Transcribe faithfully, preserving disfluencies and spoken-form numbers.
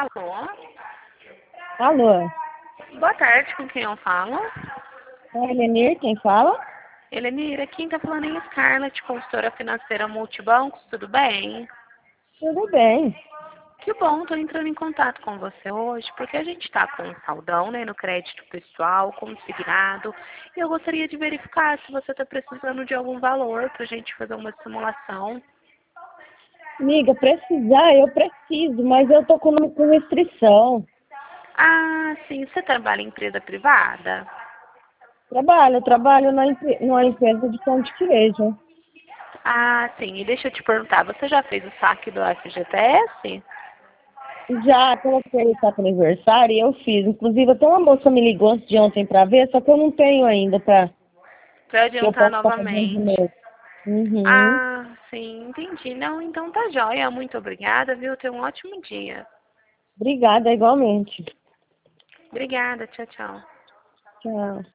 Alô? Alô, Boa tarde, com quem eu falo? é a Elenir quem fala? Elenira, quem tá falando é Scarlett, consultora financeira Multibancos, tudo bem? Tudo bem. Que bom, tô entrando em contato com você hoje, porque a gente tá com um saldão, né, no crédito pessoal, consignado, e eu gostaria de verificar se você tá precisando de algum valor pra gente fazer uma simulação. Amiga, precisar, eu preciso, mas eu tô com, com restrição. Ah, sim, você trabalha em empresa privada? Trabalho, eu trabalho na, empre- numa empresa de pão de queijo. Ah, sim, e deixa eu te perguntar, você já fez o saque do F G T S? Já coloquei o saco aniversário e eu fiz. Inclusive, até uma moça me ligou antes de ontem pra ver, só que eu não tenho ainda pra Pra que eu adiantar posso estar fazendo de novamente. novo. Uhum. Ah, sim, entendi. Não, então tá jóia. Muito obrigada, viu? Tenha um ótimo dia. Obrigada, igualmente. Obrigada, tchau, tchau. Tchau.